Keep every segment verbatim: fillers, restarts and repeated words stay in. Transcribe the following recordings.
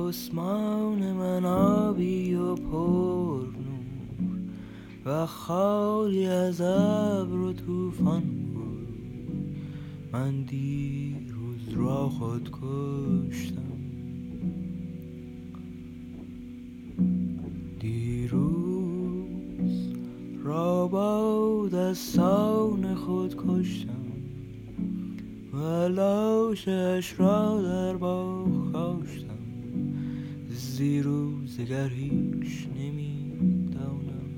آسمان من آبی و پر نور و خالی از ابر و طوفان بود. من دیروز را خود کشتم، دیروز را با دستان خود کشتم و لاشش را در باغ کاشتم. زیروزگر هیچ نمیدانم،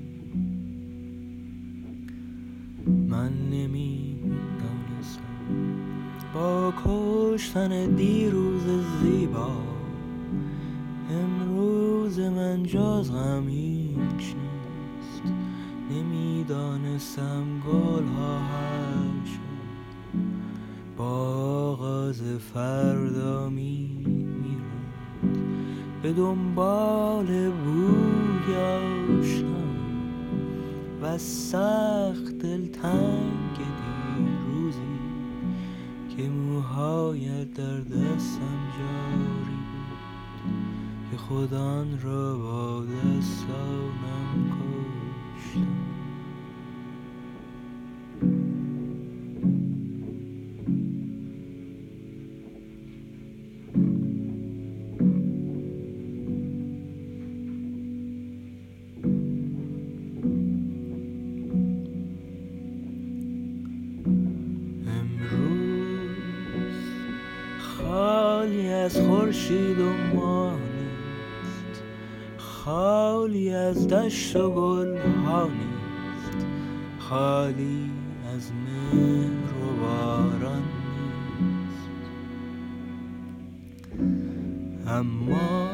من نمیدانستم با کشتن دیروز زیبا امروز من جز غم هیچ نیست. نمیدانستم گل ها هر شب با آغاز فردا می میرند به دنبال بوی آشنا و سخت دلتنگ دیروزی که موهایت در دستم جاری بود که خود آن را با دستانم کشتم. خالی از خورشید و ماه نیست، خالی از دشت و گل ها نیست، خالی از مهر و باران نیست. اما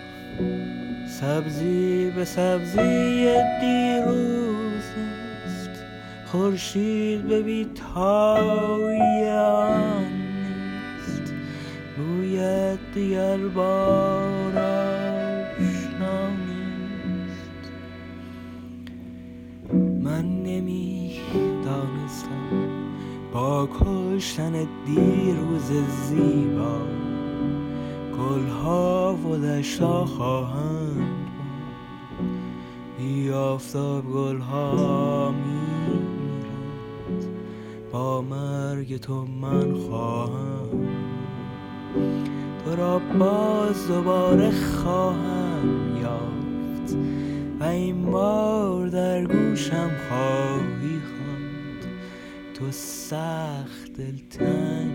سبزی به سبزی دیروز نیست، خورشید به بی‌تایی آن بویت دیگر بار آشنا نیست. من نمی دانستم با کشتن دیروز زیبا گلها و دشتا خواهند بود. بی آفتاب گلها می میرند، با مرگ تو من خواهم تو را باز دوباره خواهم یافت و این بار در گوشم خواهی خواند تو سخت دلتنگ